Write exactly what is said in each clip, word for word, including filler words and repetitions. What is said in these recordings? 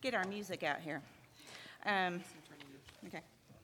get our music out here. Um, okay.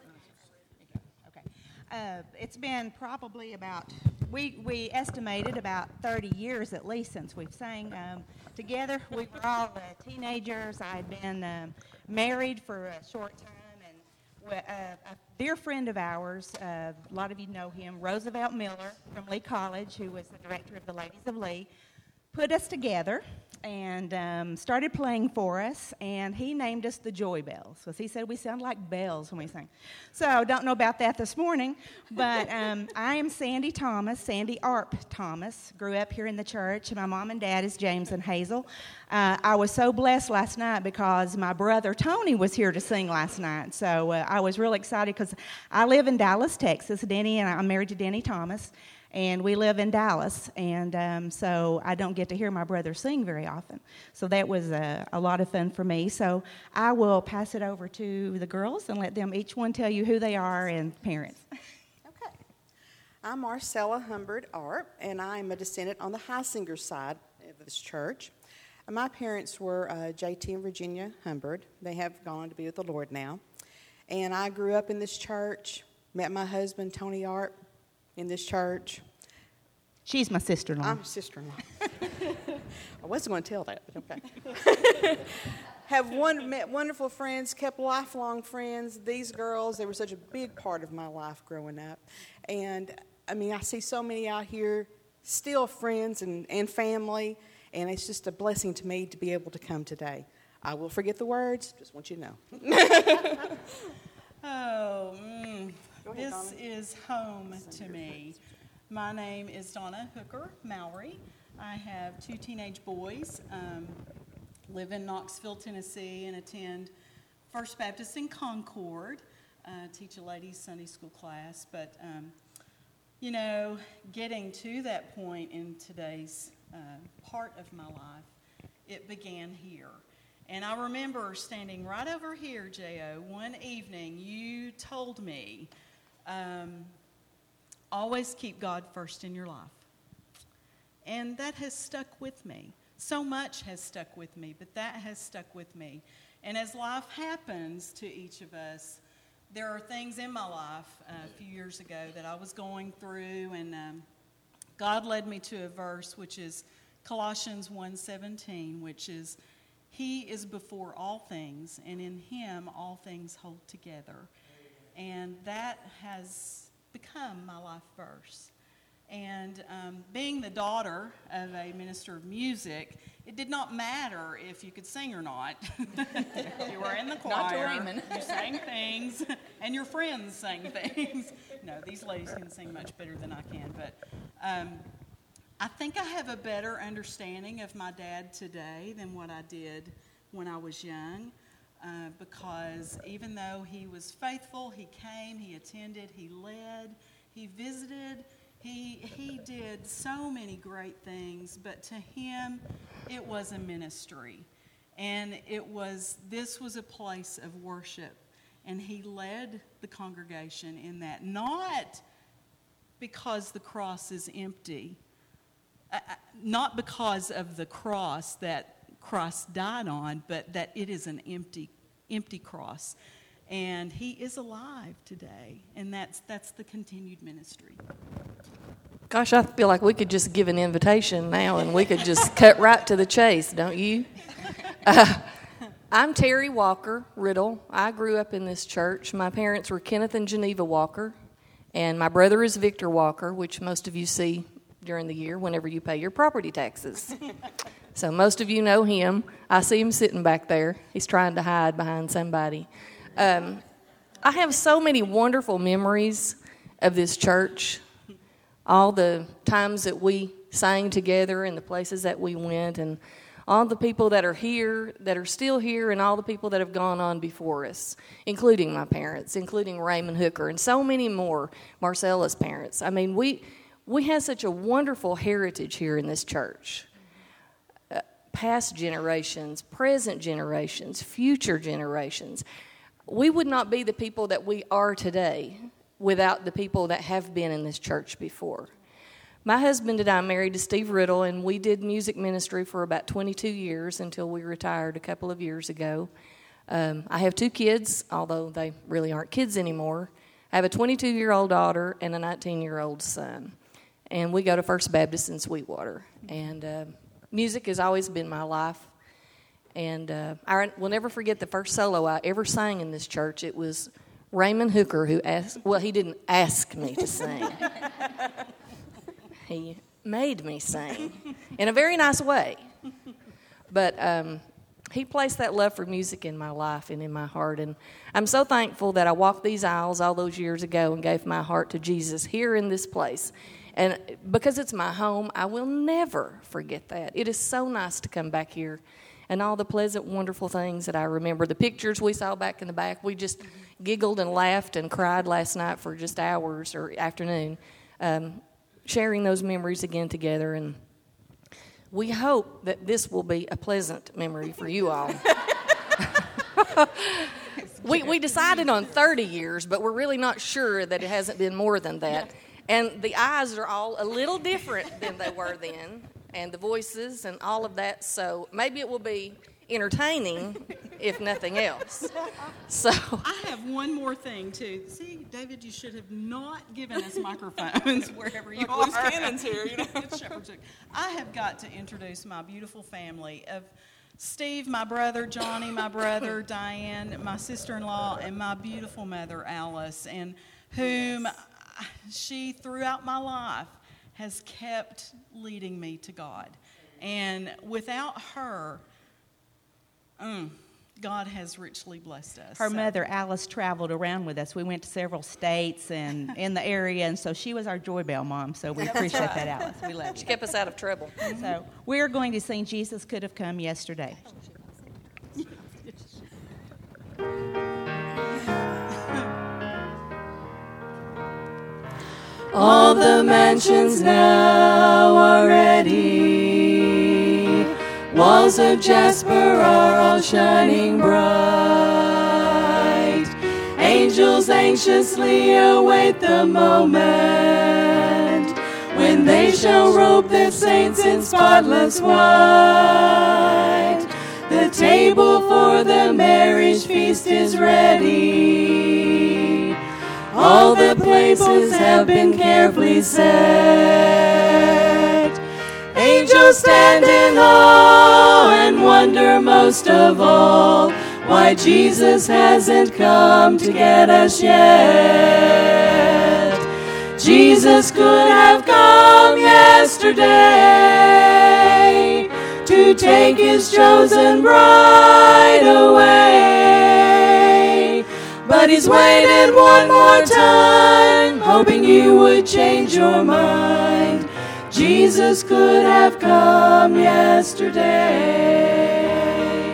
Okay. Uh, it's been probably about, we, we estimated about thirty years at least since we've sang um, together. We were all uh, teenagers. I had been um, married for a short time. And uh, a dear friend of ours, uh, a lot of you know him, Roosevelt Miller from Lee College, who was the director of the Ladies of Lee, put us together and um, started playing for us, and he named us the Joy Bells, because he said we sound like bells when we sing. So don't know about that this morning, but um, I am Sandy Thomas, Sandy Arp Thomas, grew up here in the church. My mom and dad is James and Hazel. Uh, I was so blessed last night because my brother Tony was here to sing last night, so uh, I was really excited because I live in Dallas, Texas. Denny and I, I'm married to Denny Thomas. And we live in Dallas, and um, so I don't get to hear my brother sing very often. So that was a, a lot of fun for me. So I will pass it over to the girls and let them each one tell you who they are and parents. Okay. I'm Marcella Humbert Arp, and I'm a descendant on the Heisinger side of this church. My parents were uh, J T and Virginia Humbert. They have gone to be with the Lord now. And I grew up in this church, met my husband, Tony Arp, in this church. She's my sister-in-law. I'm sister-in-law. I wasn't going to tell that, but okay. Have one, met wonderful friends, kept lifelong friends. These girls, they were such a big part of my life growing up. And, I mean, I see so many out here, still friends and, and family, and it's just a blessing to me to be able to come today. I will forget the words, just want you to know. oh, mm. Ahead, this Donna. is home to me. My name is Donna Hooker Mallory. I have two teenage boys, um, live in Knoxville, Tennessee, and attend First Baptist in Concord, uh, teach a ladies' Sunday school class. But, um, you know, getting to that point in today's uh, part of my life, it began here. And I remember standing right over here, J O, one evening you told me, Um, always keep God first in your life. And that has stuck with me. So much has stuck with me, but that has stuck with me. And as life happens to each of us, there are things in my life uh, a few years ago that I was going through, and um, God led me to a verse which is Colossians one seventeen, which is, He is before all things, and in Him all things hold together. And that has become my life verse. And um, being the daughter of a minister of music, it did not matter if you could sing or not. You were in the choir, Not to Raymond. You sang things, and your friends sang things. No, these ladies can sing much better than I can. But um, I think I have a better understanding of my dad today than what I did when I was young. Uh, because even though he was faithful, he came, he attended, he led, he visited, he he did so many great things, but to him it was a ministry. And it was this was a place of worship, and he led the congregation in that, not because the cross is empty, uh, not because of the cross that Christ died on, but that it is an empty, empty cross. And he is alive today, and that's that's the continued ministry. Gosh, I feel like we could just give an invitation now, and we could just cut right to the chase, don't you? Uh, I'm Terry Walker Riddle. I grew up in this church. My parents were Kenneth and Geneva Walker, and my brother is Victor Walker, which most of you see during the year whenever you pay your property taxes. So most of you know him. I see him sitting back there. He's trying to hide behind somebody. Um, I have so many wonderful memories of this church, all the times that we sang together and the places that we went, and all the people that are here, that are still here, and all the people that have gone on before us, including my parents, including Raymond Hooker, and so many more, Marcella's parents. I mean, we we have such a wonderful heritage here in this church. Uh, past generations, present generations, future generations. We would not be the people that we are today without the people that have been in this church before. My husband and I married to Steve Riddle, and we did music ministry for about twenty-two years until we retired a couple of years ago. Um, I have two kids, although they really aren't kids anymore. I have a twenty-two-year-old daughter and a nineteen-year-old son. And we go to First Baptist in Sweetwater. And uh, music has always been my life. And uh, I will never forget the first solo I ever sang in this church. It was Raymond Hooker who asked, well, he didn't ask me to sing. He made me sing in a very nice way. But um, he placed that love for music in my life and in my heart. And I'm so thankful that I walked these aisles all those years ago and gave my heart to Jesus here in this place. And because it's my home, I will never forget that. It is so nice to come back here and all the pleasant, wonderful things that I remember. The pictures we saw back in the back, we just giggled and laughed and cried last night for just hours or afternoon. Um, sharing those memories again together, and we hope that this will be a pleasant memory for you all. we we decided on thirty years, but we're really not sure that it hasn't been more than that. And the eyes are all a little different than they were then, and the voices and all of that, so maybe it will be entertaining, if nothing else. So I have one more thing too. See, David, you should have not given us microphones wherever you are. Loose cannons here, you know. It's Shepherd's Hook. I have got to introduce my beautiful family of Steve, my brother, Johnny, my brother, Diane, my sister-in-law, and my beautiful mother, Alice, and whom she, throughout my life, has kept leading me to God. And without her, Mm, God has richly blessed us. Her so. mother, Alice, traveled around with us. We went to several states and in the area, and so she was our Joy Bell mom, so we appreciate right. that, Alice. We love you. She kept us out of trouble. So we're going to sing Jesus Could Have Come Yesterday. All the mansions now are ready. Walls of jasper are all shining bright. Angels anxiously await the moment when they shall robe the saints in spotless white. The table for the marriage feast is ready. All the places have been carefully set. Angels stand in awe and wonder most of all why Jesus hasn't come to get us yet. Jesus could have come yesterday to take his chosen bride away. But he's waited one more time, hoping you would change your mind. Jesus could have come yesterday.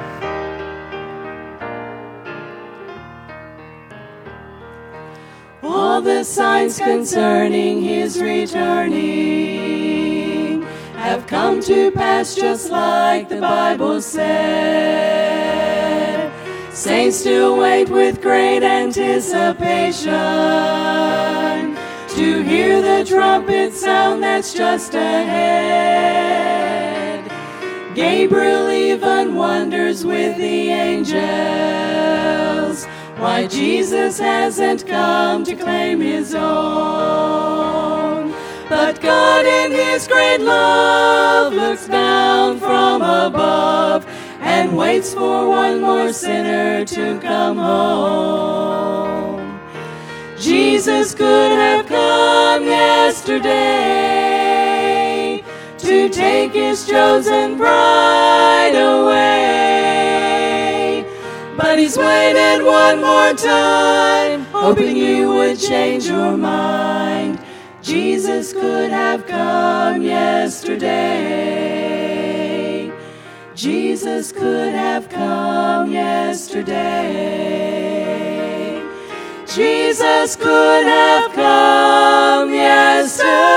All the signs concerning his returning have come to pass just like the Bible said. Saints still wait with great anticipation to hear the trumpet sound that's just ahead. Gabriel even wonders with the angels why Jesus hasn't come to claim his own. But God in his great love looks down from above and waits for one more sinner to come home. Jesus could have come yesterday to take his chosen bride away. But he's waited one more time, hoping you would change your mind. Jesus could have come yesterday. Jesus could have come yesterday. Jesus could have come yesterday.